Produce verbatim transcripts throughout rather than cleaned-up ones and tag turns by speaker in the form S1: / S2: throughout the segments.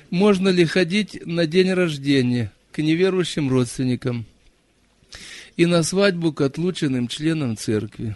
S1: Можно ли ходить на день рождения к неверующим родственникам и на свадьбу к отлученным членам церкви?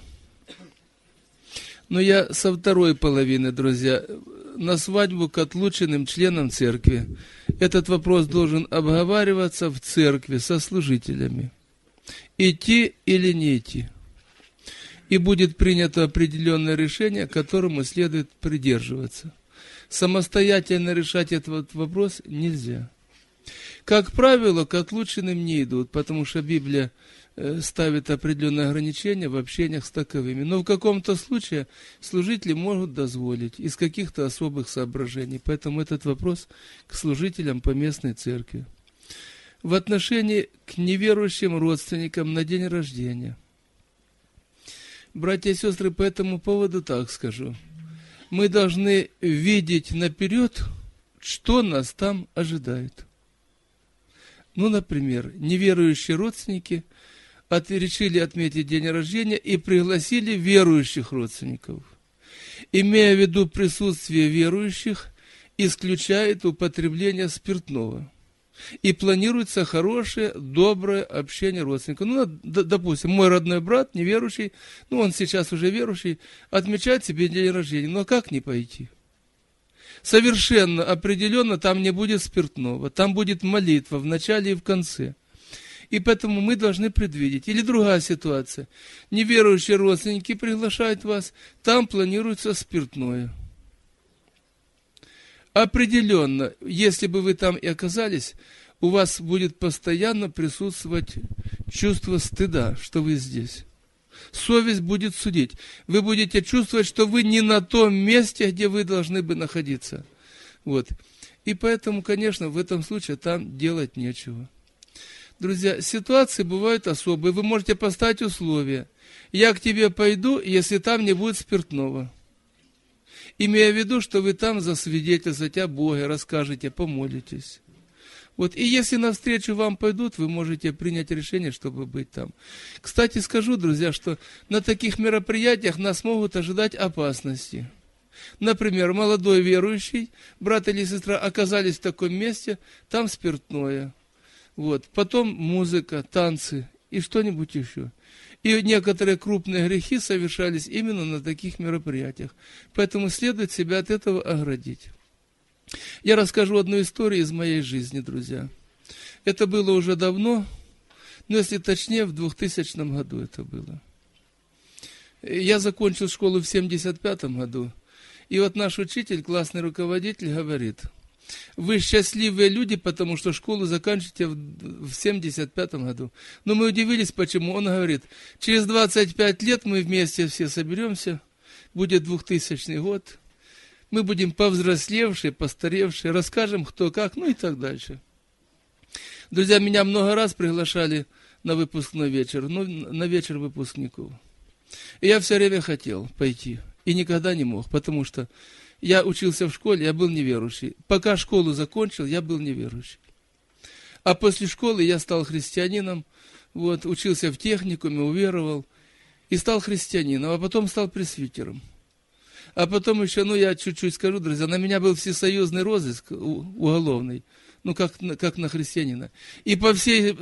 S1: Но я со второй половины, друзья, на свадьбу к отлученным членам церкви. Этот вопрос должен обговариваться в церкви со служителями. Идти или не идти. И будет принято определенное решение, которому следует придерживаться. Самостоятельно решать этот вопрос нельзя. Как правило, к отлученным не идут, потому что Библия ставит определенные ограничения в общениях с таковыми. Но в каком-то случае служители могут дозволить из каких-то особых соображений. Поэтому этот вопрос к служителям поместной церкви. В отношении к неверующим родственникам на день рождения. Братья и сестры, по этому поводу так скажу. Мы должны видеть наперед, что нас там ожидает. Ну, например, неверующие родственники от, решили отметить день рождения и пригласили верующих родственников. Имея в виду присутствие верующих, исключает употребление спиртного. И планируется хорошее, доброе общение родственников. Ну, допустим, мой родной брат, неверующий, ну, он сейчас уже верующий, отмечает себе день рождения. Но как не пойти? Совершенно определенно там не будет спиртного. Там будет молитва в начале и в конце. И поэтому мы должны предвидеть. Или другая ситуация. Неверующие родственники приглашают вас, там планируется спиртное. Определенно, если бы вы там и оказались, у вас будет постоянно присутствовать чувство стыда, что вы здесь. Совесть будет судить. Вы будете чувствовать, что вы не на том месте, где вы должны бы находиться. Вот. И поэтому, конечно, в этом случае там делать нечего. Друзья, ситуации бывают особые. Вы можете поставить условия. Я к тебе пойду, если там не будет спиртного. Имея в виду, что вы там засвидетельствуете о Боге, расскажете, помолитесь. Вот, и если навстречу вам пойдут, вы можете принять решение, чтобы быть там. Кстати, скажу, друзья, что на таких мероприятиях нас могут ожидать опасности. Например, молодой верующий, брат или сестра оказались в таком месте, там спиртное. Вот, потом музыка, танцы и что-нибудь еще. И некоторые крупные грехи совершались именно на таких мероприятиях. Поэтому следует себя от этого оградить. Я расскажу одну историю из моей жизни, друзья. Это было уже давно, но если точнее, в двухтысячном году это было. Я закончил школу в семьдесят пятом году. И вот наш учитель, классный руководитель, говорит: вы счастливые люди, потому что школу заканчиваете в семьдесят пятом году. Но мы удивились, почему. Он говорит: через двадцать пять лет мы вместе все соберемся, будет двухтысячный год, мы будем повзрослевшие, постаревшие, расскажем, кто как, ну и так дальше. Друзья, меня много раз приглашали на выпускной вечер, ну, на вечер выпускников. И я все время хотел пойти, и никогда не мог, потому что я учился в школе, я был неверующий. Пока школу закончил, я был неверующий. А после школы я стал христианином, вот, учился в техникуме, уверовал, и стал христианином, а потом стал пресвитером. А потом еще, ну, я чуть-чуть скажу, друзья, на меня был всесоюзный розыск уголовный, ну, как, как на христианина. И по всей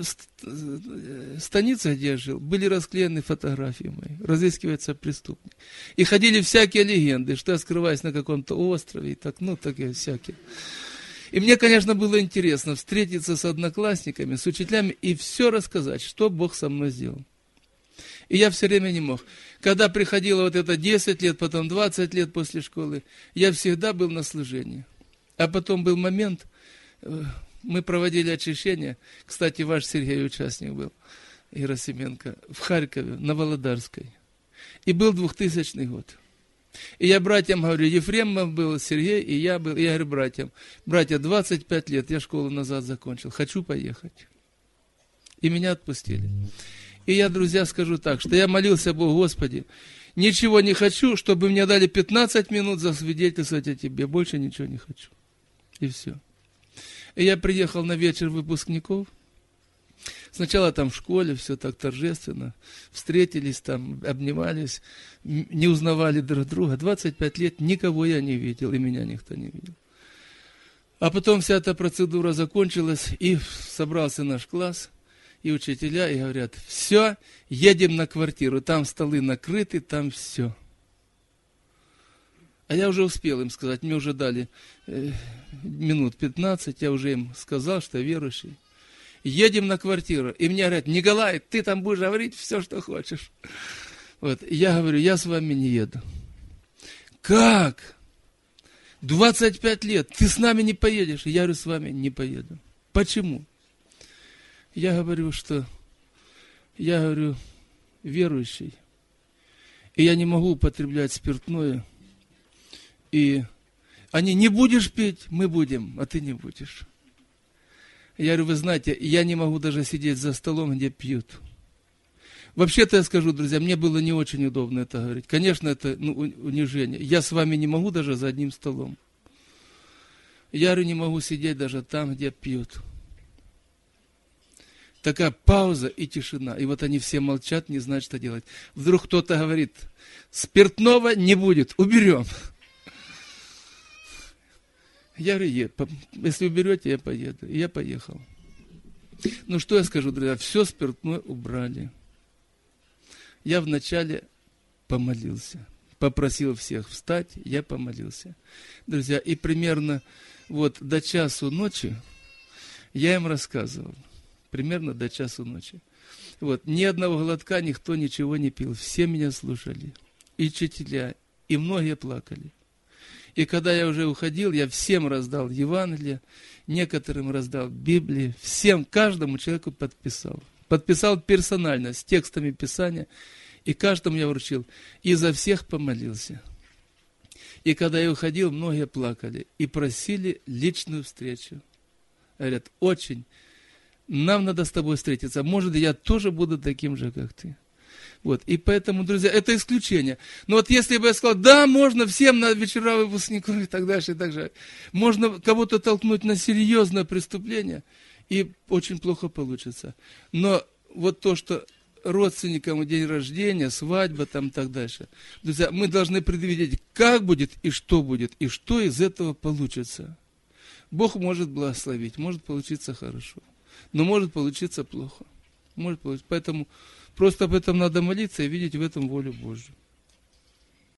S1: станице, где я жил, были расклеены фотографии мои, разыскивается преступник. И ходили всякие легенды, что я скрываюсь на каком-то острове, и так, ну, такие всякие. И мне, конечно, было интересно встретиться с одноклассниками, с учителями и все рассказать, что Бог со мной сделал. И я все время не мог. Когда приходило вот это десять лет, потом двадцать лет после школы, я всегда был на служении. А потом был момент, мы проводили очищение, кстати, ваш Сергей участник был, Герасименко, в Харькове, на Володарской. И был двухтысячный год. И я братьям говорю, Ефремов был, Сергей, и я был. И я говорю братьям: братья, двадцать пять лет, я школу назад закончил, хочу поехать. И меня отпустили. И я, друзья, скажу так, что я молился Богу: Господи, ничего не хочу, чтобы мне дали пятнадцать минут засвидетельствовать о Тебе, больше ничего не хочу. И все. И я приехал на вечер выпускников. Сначала там в школе все так торжественно. Встретились там, обнимались, не узнавали друг друга. двадцать пять лет никого я не видел, и меня никто не видел. А потом вся эта процедура закончилась, и собрался наш класс, и учителя, и говорят, все, едем на квартиру, там столы накрыты, там все. А я уже успел им сказать, мне уже дали э, минут пятнадцать, я уже им сказал, что я верующий. Едем на квартиру, и мне говорят, Николай, ты там будешь говорить все, что хочешь. Вот, я говорю, я с вами не еду. Как? двадцать пять лет, ты с нами не поедешь? Я говорю, с вами не поеду. Почему? Я говорю, что я говорю, верующий, и я не могу употреблять спиртное. И они, не будешь пить, мы будем, а ты не будешь. Я говорю, вы знаете, я не могу даже сидеть за столом, где пьют. Вообще-то я скажу, друзья, мне было не очень удобно это говорить. Конечно, это ну, унижение. Я с вами не могу даже за одним столом. Я говорю, не могу сидеть даже там, где пьют. Такая пауза и тишина. И вот они все молчат, не знают, что делать. Вдруг кто-то говорит, спиртного не будет, уберем. Я говорю, если уберете, я поеду. И я поехал. Ну что я скажу, друзья, все спиртное убрали. Я вначале помолился, попросил всех встать, я помолился. Друзья, и примерно вот до часу ночи я им рассказывал. Примерно до часу ночи. Вот, ни одного глотка никто ничего не пил. Все меня слушали. И учителя, и многие плакали. И когда я уже уходил, я всем раздал Евангелие, некоторым раздал Библии, всем, каждому человеку подписал. Подписал персонально, с текстами Писания, и каждому я вручил. И за всех помолился. И когда я уходил, многие плакали и просили личную встречу. Говорят, очень, нам надо с тобой встретиться. Может, я тоже буду таким же, как ты. Вот, и поэтому, друзья, это исключение. Но вот если бы я сказал, да, можно всем на вечера выпускников и так дальше, и так далее. Можно кого-то толкнуть на серьезное преступление, и очень плохо получится. Но вот то, что родственникам день рождения, свадьба, там и так дальше. Друзья, мы должны предвидеть, как будет и что будет, и что из этого получится. Бог может благословить, может получиться хорошо, но может получиться плохо. Может получиться. Поэтому просто об этом надо молиться и видеть в этом волю Божью.